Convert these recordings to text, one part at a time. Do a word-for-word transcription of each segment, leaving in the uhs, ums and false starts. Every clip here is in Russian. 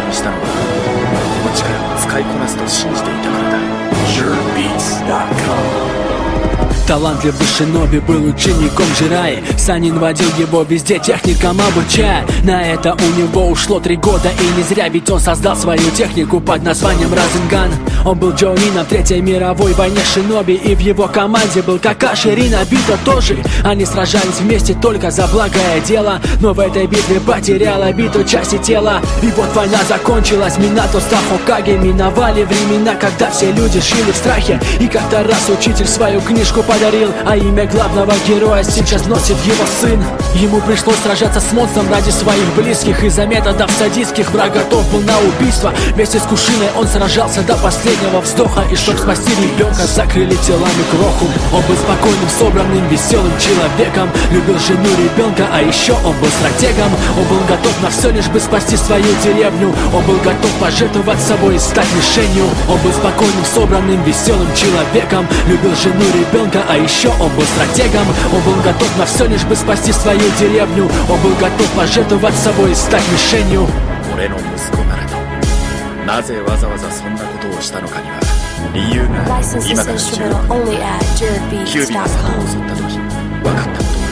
にしたのはこの力を使いこなすと信じていたからだ。 ジュービーツドットコム。 Талантливый шиноби был учеником Джираи. Санин водил его везде, техникам обучая. На это у него ушло три года, и не зря, ведь он создал свою технику под названием Разенган. Он был Джоунином в Третьей мировой войне шиноби, и в его команде был Какаши, Рин, Обито тоже. Они сражались вместе только за благое дело, но в этой битве потерял Обито части тела. И вот война закончилась, Минато стал Хокаге. Миновали времена, когда все люди жили в страхе, и как-то раз учитель свою книжку подарил, а имя главного героя сейчас носит его сын. Ему пришлось сражаться с монстром ради своих близких. Из-за методов садистских враг готов был на убийство. Вместе с Кушиной он сражался до последнего вздоха, и чтоб спасти ребенка, закрыли телами кроху. Он был спокойным, собранным, веселым человеком, любил жену, ребенка, а еще он был стратегом. Он был готов на все, лишь бы спасти свою деревню. Он был готов пожертвовать собой и стать мишенью. Он был спокойным, собранным, веселым человеком, любил жену, ребенка, а еще он был стратегом. Он был готов на все, лишь бы спасти свою деревню. Он был готов пожертвовать собой и стать мишенью. 俺の息子ならとなぜわざわざそんなことをしたのかには理由が今からじゅうろくねんキュービが里を襲った時分かったことが。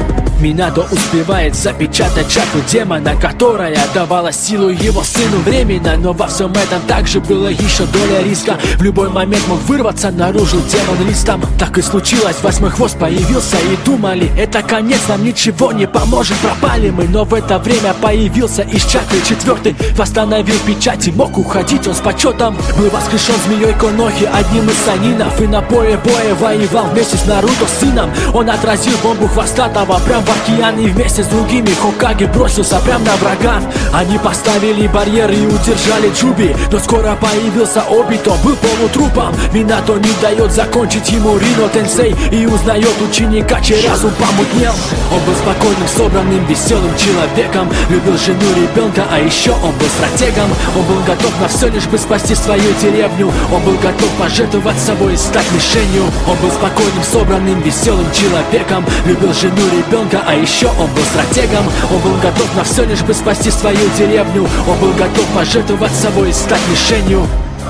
Минато успевает запечатать чакру демона, которая давала силу его сыну временно. Но во всем этом также было еще доля риска. В любой момент мог вырваться наружу демон листом. Так и случилось, восьмой хвост появился, и думали, это конец, нам ничего не поможет, пропали мы. Но в это время появился из чакры четвертый, восстановил печать и мог уходить он с почетом. Был воскрешен змеей Конохи, одним из санинов, и на поле боя воевал вместе с Наруто сыном. Он отразил бомбу хвостатого прям в океан, и вместе с другими Хокаге бросился прям на врага. Они поставили барьеры и удержали Джуби, но скоро появился Обито, был полутрупом. Минато не дает закончить ему Рино Тенсей, и узнает ученика, чей разум помутнел. Он был спокойным, собранным, веселым человеком, любил жену, ребенка, а еще он был стратегом. Он был готов на все, лишь бы спасти свою деревню. Он был готов пожертвовать собой и стать мишенью. Он был спокойным, собранным, веселым человеком, любил жену, ребенка, а еще он был стратегом. Он был готов на все, лишь бы спасти свою деревню. Он был готов пожертвовать собой и стать мишенью.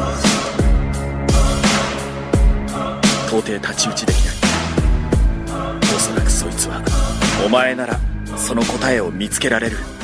到底太刀打ちできない。おそらくそいつはお前ならその答えを見つけられる。